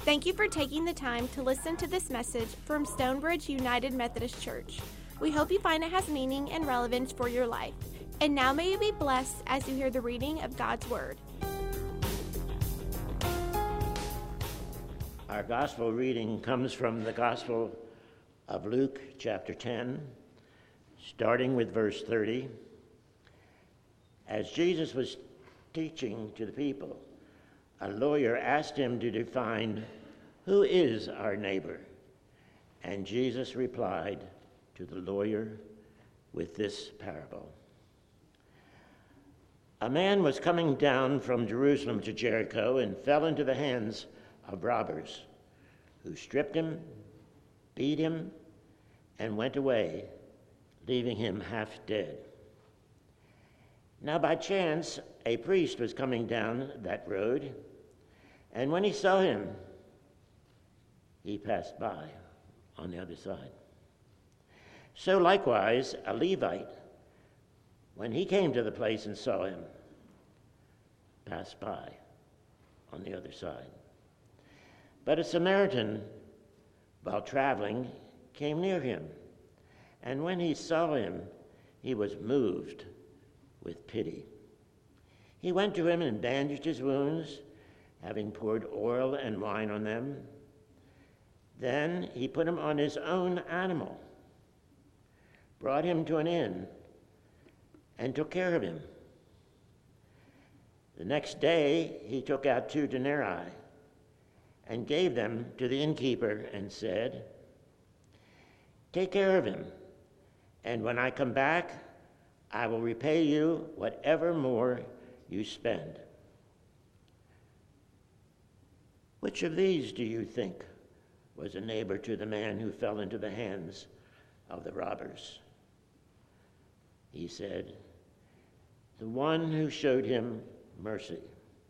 Thank you for taking the time to listen to this message from Stonebridge United Methodist Church. We hope you find it has meaning and relevance for your life. And now may you be blessed as you hear the reading of God's Word. Our gospel reading comes from the Gospel of Luke, chapter 10, starting with verse 30. As Jesus was teaching to the people, a lawyer asked him to define who is our neighbor. And Jesus replied to the lawyer with this parable. A man was coming down from Jerusalem to Jericho and fell into the hands of robbers, who stripped him, beat him, and went away, leaving him half dead. Now by chance, a priest was coming down that road, and when he saw him, he passed by on the other side. So likewise, a Levite, when he came to the place and saw him, passed by on the other side. But a Samaritan, while traveling, came near him, and when he saw him, he was moved with pity. He went to him and bandaged his wounds, having poured oil and wine on them. Then he put him on his own animal, brought him to an inn, and took care of him. The next day he took out 2 denarii and gave them to the innkeeper and said, "Take care of him, and when I come back, I will repay you whatever more you spend." Which of these do you think was a neighbor to the man who fell into the hands of the robbers? He said, "The one who showed him mercy."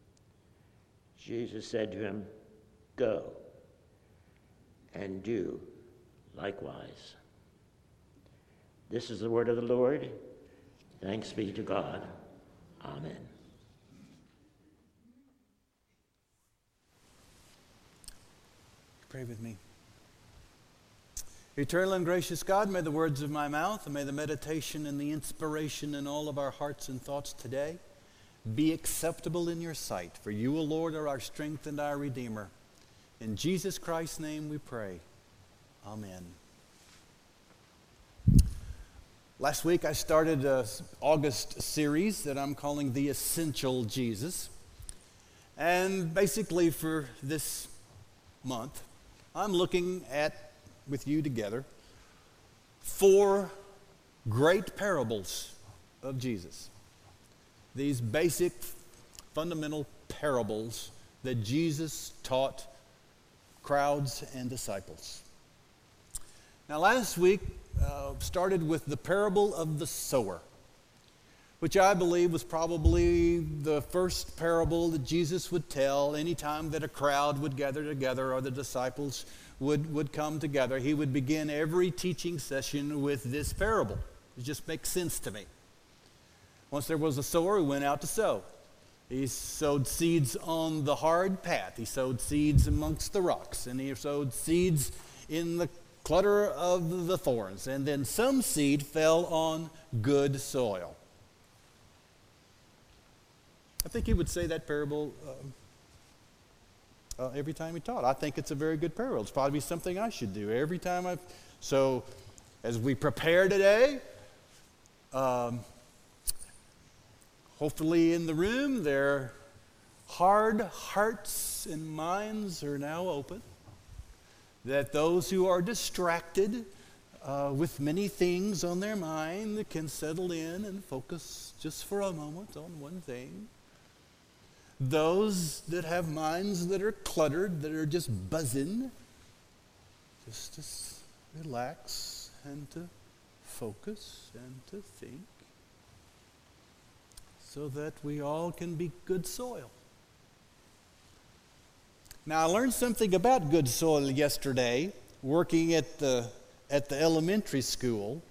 Jesus said to him, "Go and do likewise." This is the word of the Lord. Thanks be to God. Amen. Pray with me. Eternal and gracious God, may the words of my mouth and may the meditation and the inspiration in all of our hearts and thoughts today be acceptable in your sight. For you, O Lord, are our strength and our Redeemer. In Jesus Christ's name we pray. Amen. Last week I started an August series that I'm calling The Essential Jesus. And basically for this month, I'm looking at, with you together, 4 great parables of Jesus. These basic, fundamental parables that Jesus taught crowds and disciples. Now last week started with the parable of the sower, which I believe was probably the first parable that Jesus would tell anytime that a crowd would gather together or the disciples would come together. He would begin every teaching session with this parable. It just makes sense to me. Once there was a sower who went out to sow. He sowed seeds on the hard path. He sowed seeds amongst the rocks, and he sowed seeds in the clutter of the thorns. And then some seed fell on good soil. I think he would say that parable every time he taught. I think it's a very good parable. It's probably something I should do every time So as we prepare today, hopefully in the room their hard hearts and minds are now open. That those who are distracted with many things on their mind can settle in and focus just for a moment on one thing. Those that have minds that are cluttered, that are just buzzing, just to relax and to focus and to think, so that we all can be good soil. Now, I learned something about good soil yesterday, working at the elementary school,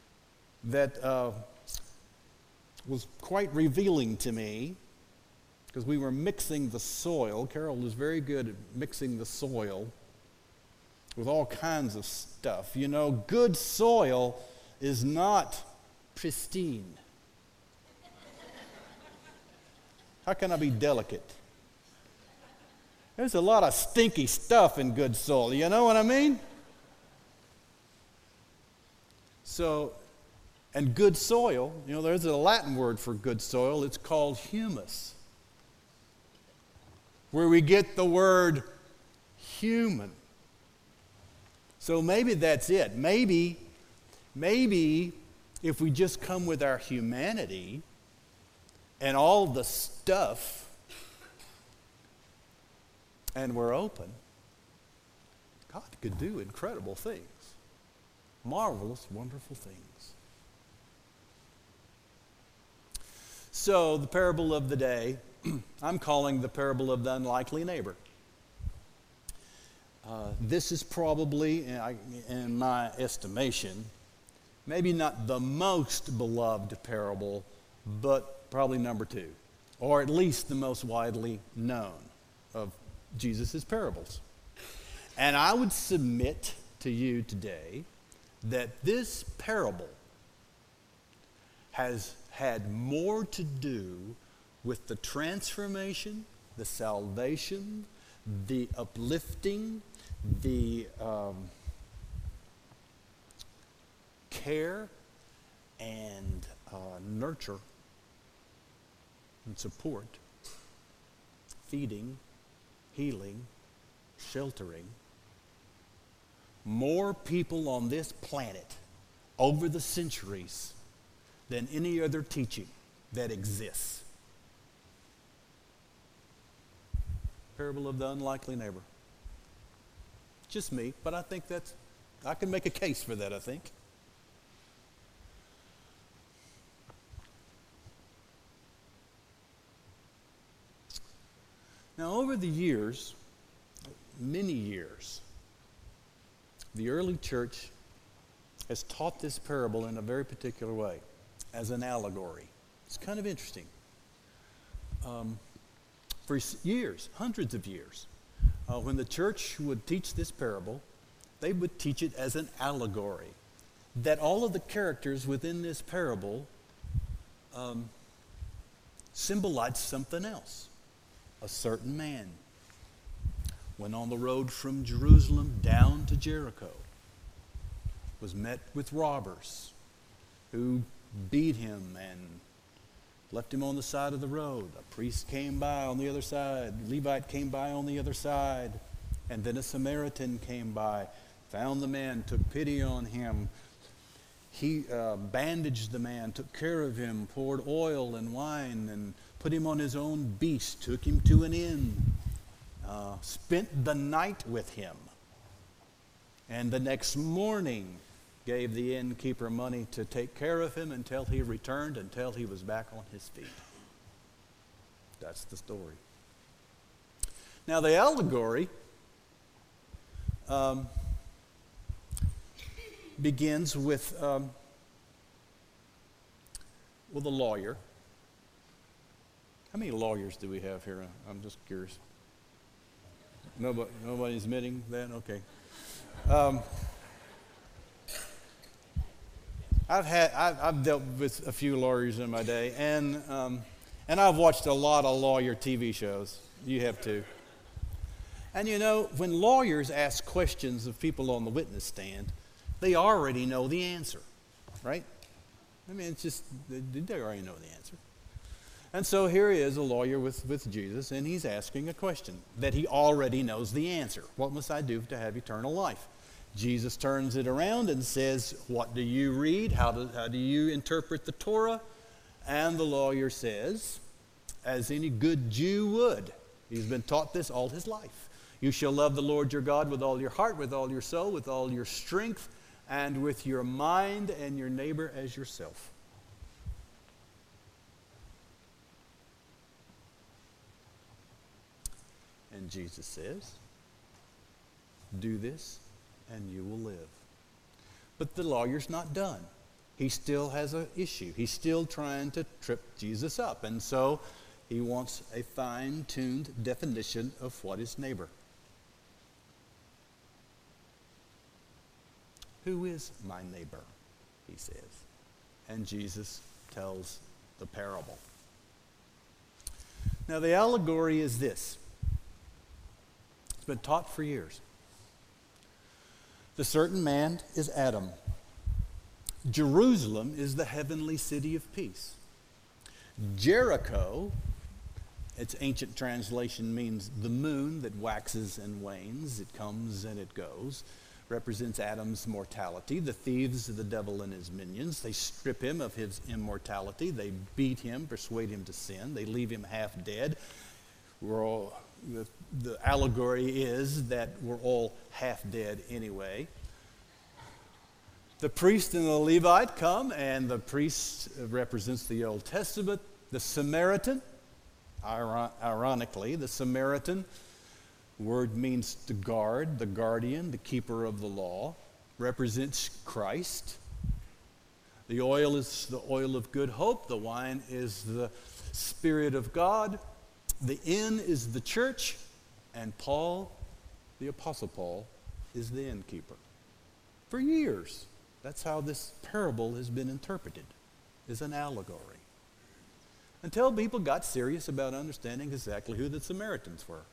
that was quite revealing to me. because we were mixing the soil. Carol was very good at mixing the soil with all kinds of stuff. You know, good soil is not pristine. How can I be delicate? There's a lot of stinky stuff in good soil. You know what I mean? So, and good soil, you know, there's a Latin word for good soil. It's called humus, where we get the word human. So maybe that's it. Maybe if we just come with our humanity and all the stuff and we're open, God could do incredible things. Marvelous, wonderful things. So the parable of the day, I'm calling the parable of the unlikely neighbor. This is probably, in my estimation, maybe not the most beloved parable, but probably number 2, or at least the most widely known of Jesus' parables. And I would submit to you today that this parable has had more to do with the transformation, the salvation, the uplifting, the care and nurture and support, feeding, healing, sheltering, more people on this planet over the centuries than any other teaching that exists. Parable of the unlikely neighbor. Just me, but I think I can make a case for that, I think. Now, over the years, many years, the early church has taught this parable in a very particular way, as an allegory. It's kind of interesting. For years, hundreds of years, when the church would teach this parable, they would teach it as an allegory. That all of the characters within this parable symbolize something else. A certain man went on the road from Jerusalem down to Jericho, was met with robbers who beat him and left him on the side of the road. A priest came by on the other side. Levite came by on the other side. And then a Samaritan came by, found the man, took pity on him. He bandaged the man, took care of him, poured oil and wine, and put him on his own beast, took him to an inn, spent the night with him. And the next morning gave the innkeeper money to take care of him until he returned, until he was back on his feet. That's the story. Now the allegory begins with a lawyer. How many lawyers do we have here? I'm just curious. Nobody's admitting that? Okay. I've dealt with a few lawyers in my day, and I've watched a lot of lawyer TV shows. You have too. And you know, when lawyers ask questions of people on the witness stand, they already know the answer, right? I mean, it's just, they already know the answer. And so here is a lawyer with Jesus, and he's asking a question that he already knows the answer. What must I do to have eternal life? Jesus turns it around and says, what do you read? How do you interpret the Torah? And the lawyer says, as any good Jew would, he's been taught this all his life. You shall love the Lord your God with all your heart, with all your soul, with all your strength, and with your mind, and your neighbor as yourself. And Jesus says, do this and you will live. But the lawyer's not done. He still has an issue. He's still trying to trip Jesus up. And so He wants a fine-tuned definition of what is neighbor. Who is my neighbor? He says. And Jesus tells the parable. Now, the allegory is this. It's been taught for years. The certain man is Adam. Jerusalem is the heavenly city of peace. Jericho, its ancient translation means the moon that waxes and wanes, it comes and it goes, represents Adam's mortality. The thieves are the devil and his minions. They strip him of his immortality. They beat him, persuade him to sin. They leave him half dead. The allegory is that we're all half dead anyway. The priest and the Levite come, and the priest represents the Old Testament. The Samaritan, ironically, the Samaritan word means to guard, the guardian, the keeper of the law, represents Christ. The oil is the oil of good hope. The wine is the Spirit of God. The inn is the church. And Paul, the Apostle Paul, is the innkeeper. For years, that's how this parable has been interpreted, as an allegory. Until people got serious about understanding exactly who the Samaritans were.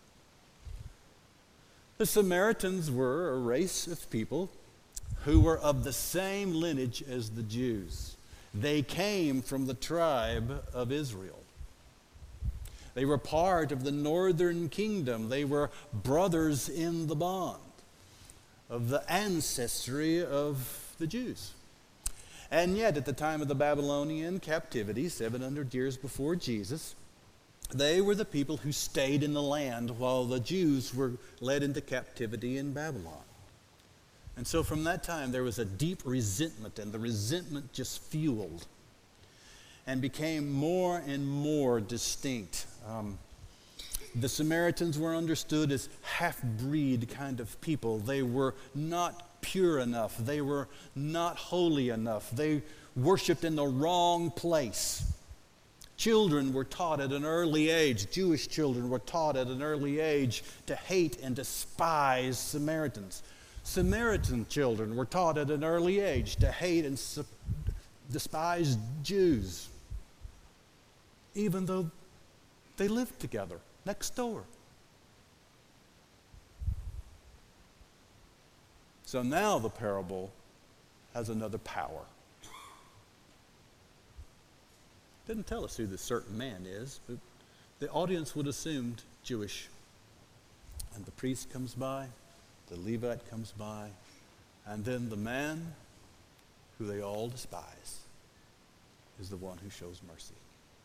The Samaritans were a race of people who were of the same lineage as the Jews. They came from the tribe of Israel. They were part of the northern kingdom. They were brothers in the bond of the ancestry of the Jews. And yet, at the time of the Babylonian captivity, 700 years before Jesus, they were the people who stayed in the land while the Jews were led into captivity in Babylon. And so from that time, there was a deep resentment, and the resentment just fueled and became more and more distinct. The Samaritans were understood as half-breed kind of people. They were not pure enough. They were not holy enough. They worshiped in the wrong place. Children were taught at an early age, Jewish children were taught at an early age to hate and despise Samaritans. Samaritan children were taught at an early age to hate and despise Jews, even though they lived together next door. So now the parable has another power. It didn't tell us who this certain man is, but the audience would have assumed Jewish. And the priest comes by, the Levite comes by, and then the man who they all despise is the one who shows mercy.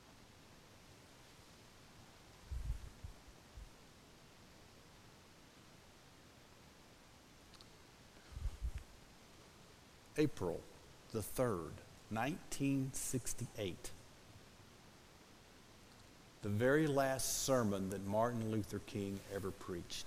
April the 3rd, 1968. The very last sermon that Martin Luther King ever preached.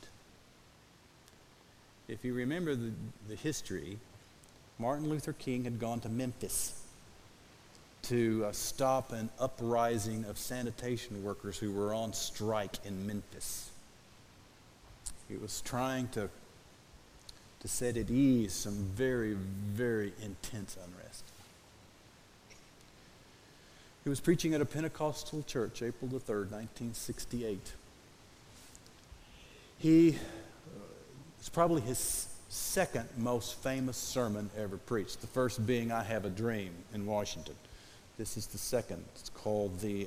If you remember the history, Martin Luther King had gone to Memphis to stop an uprising of sanitation workers who were on strike in Memphis. He was trying to set at ease some very, very intense unrest. He was preaching at a Pentecostal church, April the 3rd, 1968. It's probably his second most famous sermon ever preached. The first being I Have a Dream in Washington. This is the second. It's called the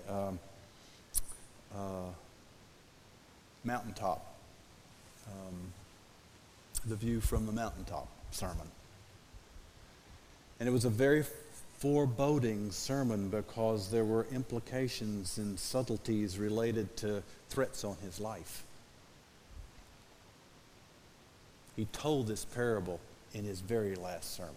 Mountaintop. The View from the Mountaintop sermon. And it was a very foreboding sermon because there were implications and subtleties related to threats on his life. He told this parable in his very last sermon.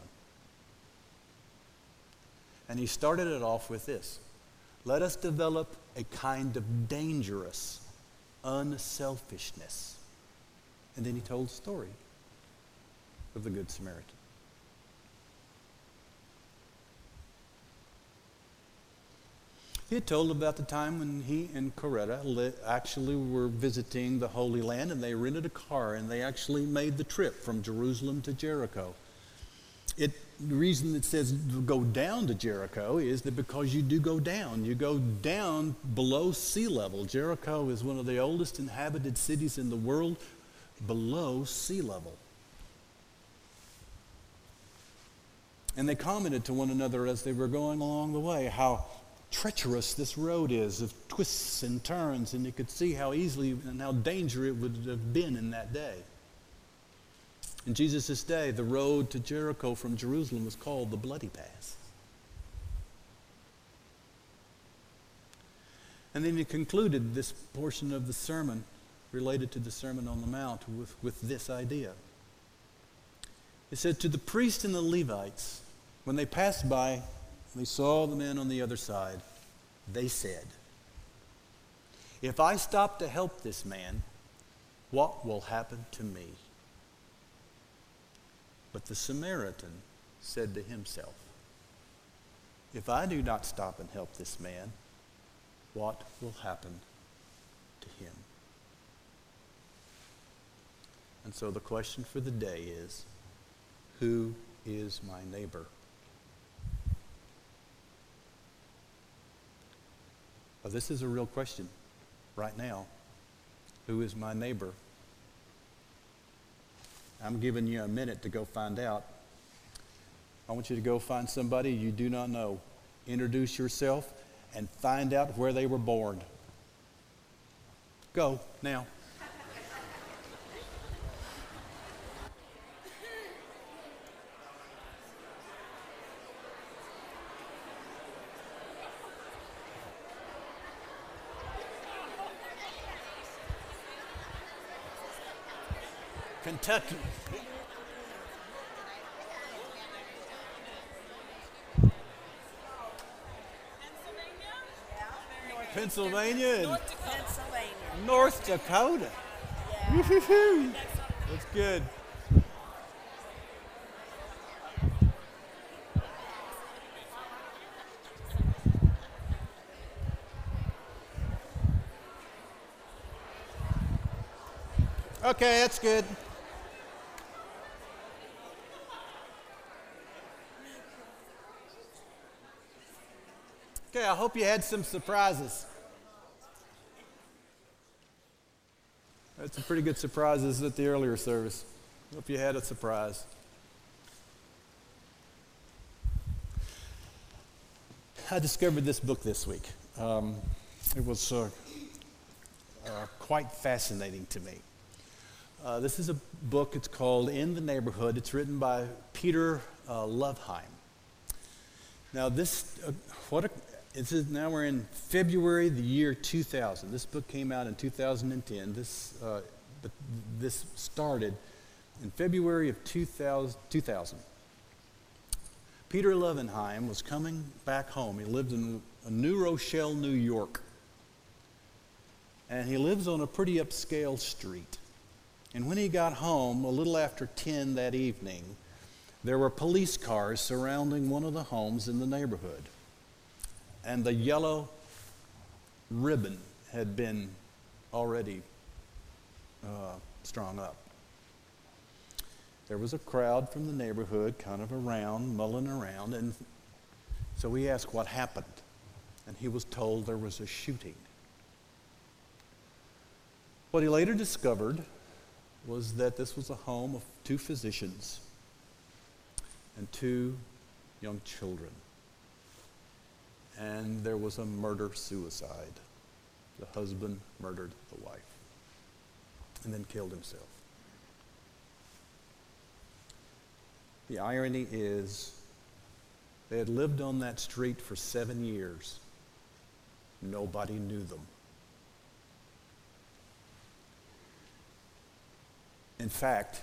And he started it off with this: let us develop a kind of dangerous unselfishness. And then he told the story of the Good Samaritan. He had told about the time when he and Coretta actually were visiting the Holy Land, and they rented a car, and they actually made the trip from Jerusalem to Jericho. The reason it says go down to Jericho is that because you do go down. You go down below sea level. Jericho is one of the oldest inhabited cities in the world below sea level. And they commented to one another as they were going along the way how treacherous this road is, of twists and turns, and you could see how easily and how dangerous it would have been in that day. In Jesus' day, the road to Jericho from Jerusalem was called the Bloody Pass. And then he concluded this portion of the sermon related to the Sermon on the Mount with this idea. He said, to the priests and the Levites, when they passed by, they saw the men on the other side, they said, if I stop to help this man, what will happen to me? But the Samaritan said to himself, if I do not stop and help this man, what will happen to him? And so the question for the day is, who is my neighbor? Well, this is a real question right now. Who is my neighbor? I'm giving you a minute to go find out. I want you to go find somebody you do not know. Introduce yourself and find out where they were born. Go now. Kentucky. Pennsylvania. And North Dakota. Yeah. That's good. Okay, that's good. Okay, I hope you had some surprises. Had some pretty good surprises at the earlier service. Hope you had a surprise. I discovered this book this week. It was quite fascinating to me. This is a book, it's called In the Neighborhood. It's written by Peter Loveheim. Now now we're in February the year 2000. This book came out in 2010. This started in February of 2000. Peter Loveheim was coming back home. He lived in New Rochelle, New York. And he lives on a pretty upscale street. And when he got home, a little after 10 that evening, there were police cars surrounding one of the homes in the neighborhood. And the yellow ribbon had been already strung up. There was a crowd from the neighborhood kind of around, mulling around, and so we asked what happened. And he was told there was a shooting. What he later discovered was that this was a home of 2 physicians and 2 young children. And there was a murder-suicide. The husband murdered the wife and then killed himself. The irony is they had lived on that street for 7 years. Nobody knew them. In fact,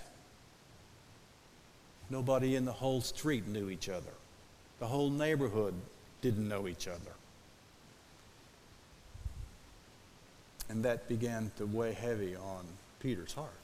nobody in the whole street knew each other. The whole neighborhood didn't know each other. And that began to weigh heavy on Peter's heart.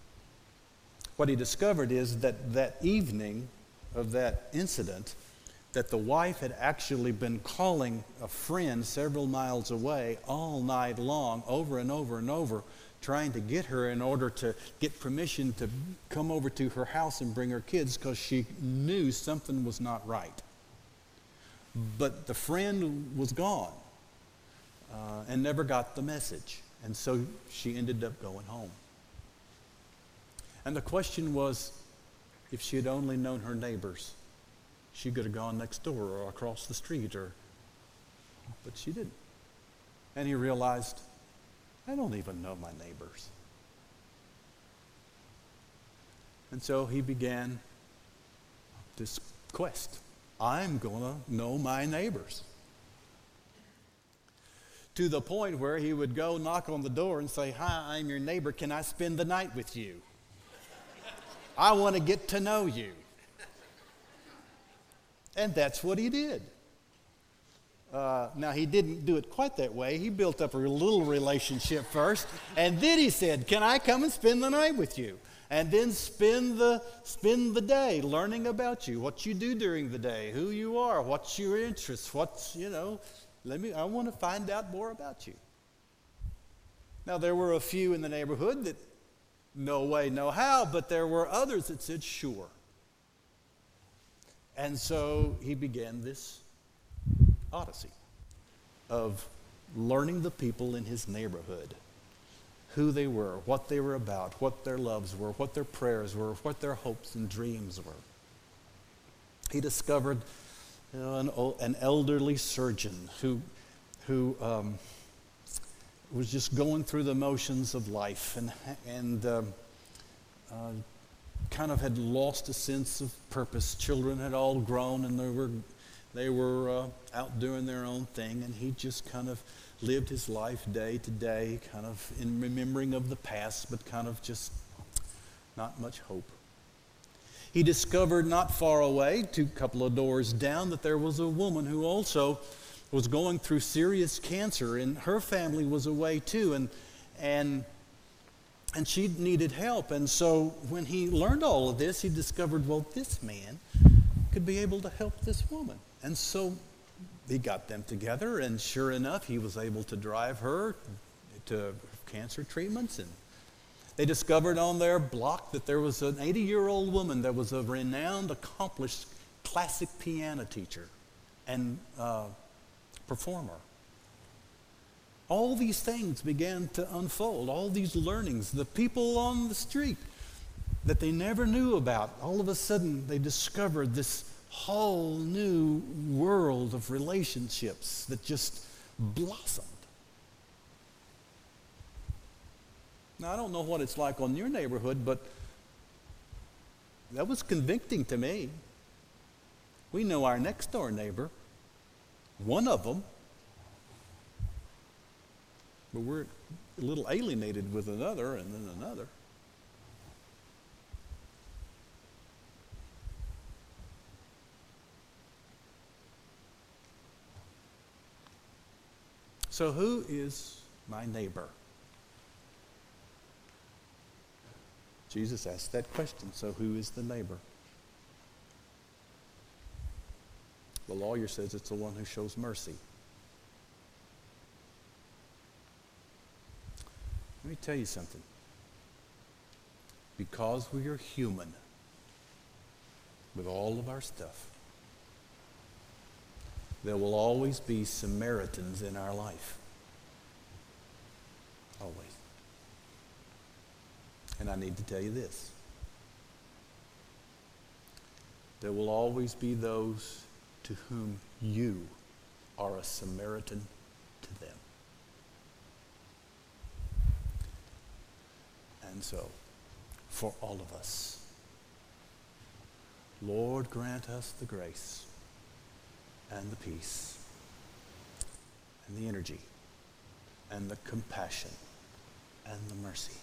What he discovered is that that evening of that incident, that the wife had actually been calling a friend several miles away all night long, over and over and over, trying to get her in order to get permission to come over to her house and bring her kids, because she knew something was not right. But the friend was gone and never got the message. And so she ended up going home. And the question was, if she had only known her neighbors, she could have gone next door or across the street, but she didn't. And he realized, I don't even know my neighbors. And so he began this quest. I'm going to know my neighbors. To the point where he would go knock on the door and say, hi, I'm your neighbor. Can I spend the night with you? I want to get to know you. And that's what he did. Now, he didn't do it quite that way. He built up a little relationship first, and then he said, can I come and spend the night with you? And then spend the day learning about you, what you do during the day, who you are, what's your interests, I want to find out more about you. Now, there were a few in the neighborhood that no way, no how, but there were others that said, sure. And so he began this odyssey of learning the people in his neighborhood, who they were, what they were about, what their loves were, what their prayers were, what their hopes and dreams were. He discovered an elderly surgeon who was just going through the motions of life and kind of had lost a sense of purpose. Children had all grown and they were out doing their own thing, and he just kind of lived his life day to day, kind of in remembering of the past, but kind of just not much hope. He discovered not far away, a couple of doors down, that there was a woman who also was going through serious cancer, and her family was away too, and she needed help. And so when he learned all of this, he discovered, well, this man could be able to help this woman. And so he got them together, and sure enough, he was able to drive her to cancer treatments. And they discovered on their block that there was an 80-year-old woman that was a renowned, accomplished classic piano teacher and performer. All these things began to unfold, all these learnings. The people on the street that they never knew about, all of a sudden they discovered this whole new world of relationships that just blossomed. Now, I don't know what it's like on your neighborhood, but that was convicting to me. We know our next door neighbor, one of them, but we're a little alienated with another and then another. So who is my neighbor? Jesus asked that question. So who is the neighbor? The lawyer says it's the one who shows mercy. Let me tell you something. Because we are human, with all of our stuff, there will always be Samaritans in our life. Always. And I need to tell you this. There will always be those to whom you are a Samaritan to them. And so, for all of us, Lord, grant us the grace and the peace and the energy and the compassion and the mercy,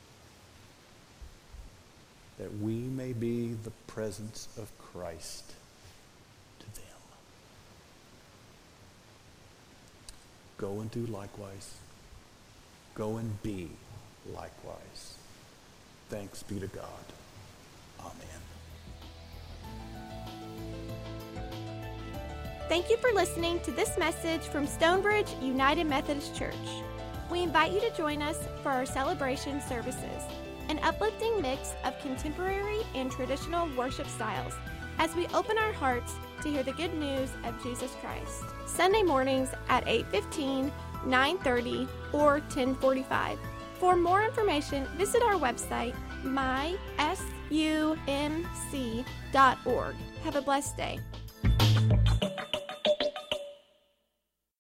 that we may be the presence of Christ to them. Go and do likewise. Go and be likewise. Thanks be to God. Amen. Thank you for listening to this message from Stonebridge United Methodist Church. We invite you to join us for our celebration services, an uplifting mix of contemporary and traditional worship styles, as we open our hearts to hear the good news of Jesus Christ. Sunday mornings at 8:15, 9:30, or 10:45. For more information, visit our website, mysumc.org. Have a blessed day.